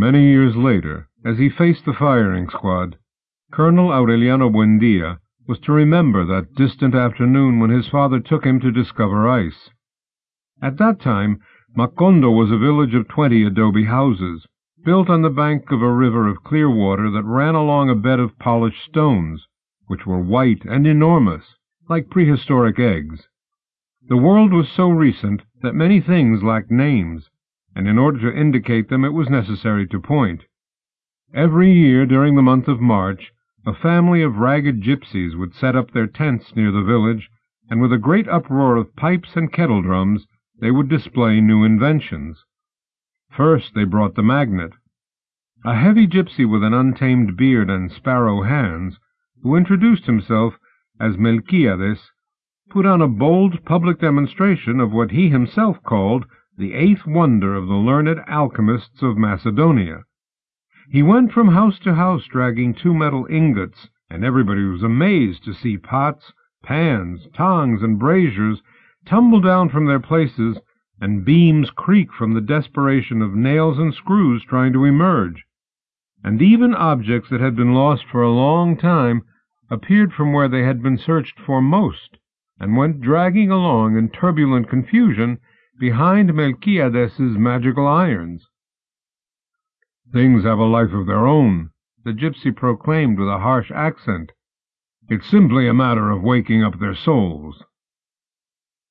Many years later, as he faced the firing squad, Colonel Aureliano Buendia was to remember that distant afternoon when his father took him to discover ice. At that time, Macondo was a village of 20 adobe houses, built on the bank of a river of clear water that ran along a bed of polished stones, which were white and enormous, like prehistoric eggs. The world was so recent that many things lacked names, and in order to indicate them it was necessary to point. Every year during the month of March, a family of ragged gypsies would set up their tents near the village, and with a great uproar of pipes and kettle drums they would display new inventions. First they brought the magnet. A heavy gypsy with an untamed beard and sparrow hands, who introduced himself as Melquiades, put on a bold public demonstration of what he himself called the eighth wonder of the learned alchemists of Macedonia. He went from house to house dragging 2 metal ingots, and everybody was amazed to see pots, pans, tongs, and braziers tumble down from their places, and beams creak from the desperation of nails and screws trying to emerge. And even objects that had been lost for a long time appeared from where they had been searched for most, and went dragging along in turbulent confusion behind Melquiades's magical irons. "Things have a life of their own," the gypsy proclaimed with a harsh accent. "It's simply a matter of waking up their souls."